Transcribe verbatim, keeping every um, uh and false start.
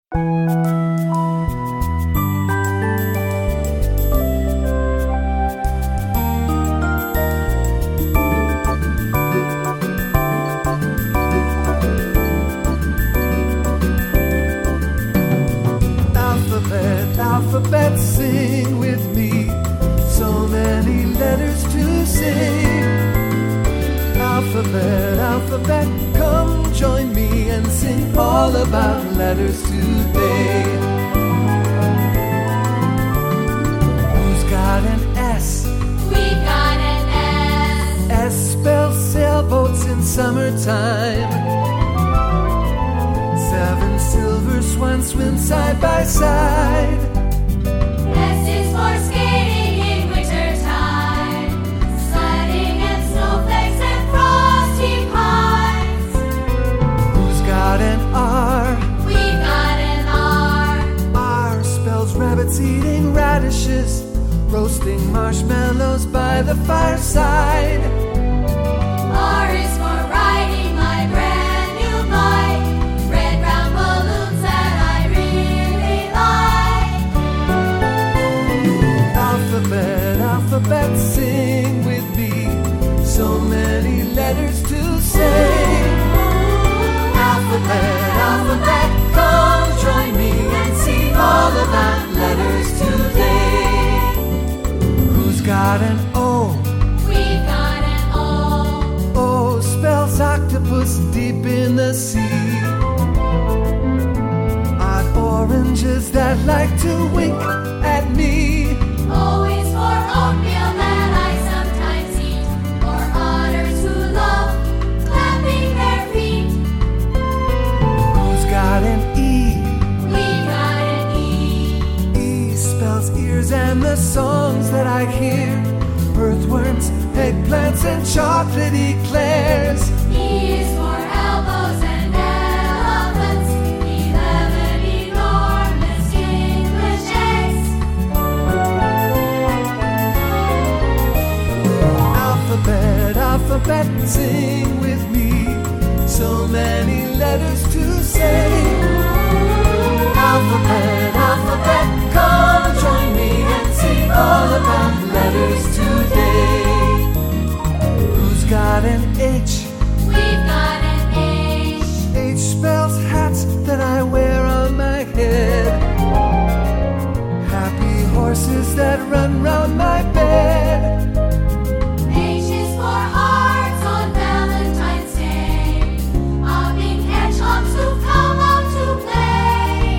Alphabet, alphabet, sing with me. So many letters to sing. Alphabet, alphabet, come join me and sing all about letters today. Who's got an S? We got an S. S spells sailboats in summertime. Seven silver swans swim side by side. S is for skating in wintertime, sledding and snowflakes and frosty pines. Who's got an R? We got an R. R spells rabbits eating radishes, roasting marshmallows by the fireside. R is for riding my brand new bike, red round balloons that I really like. Alphabet, alphabet, sing with me. So many letters to say. Alphabet, alphabet, come join me and sing all about letters today. Who's got an O? We got an O. O spells octopus deep in the sea. Odd oranges that like to wink at me. O is for oatmeal that I sometimes eat, or otters who love clapping their feet. Who's got an E? We got an E. E spells ears and the songs that I hear. Earthworms, eggplants, and chocolate eclairs. E is for elbows and elephants, eleven enormous English eggs. Alphabet, alphabet, sing with me. So many letters to say.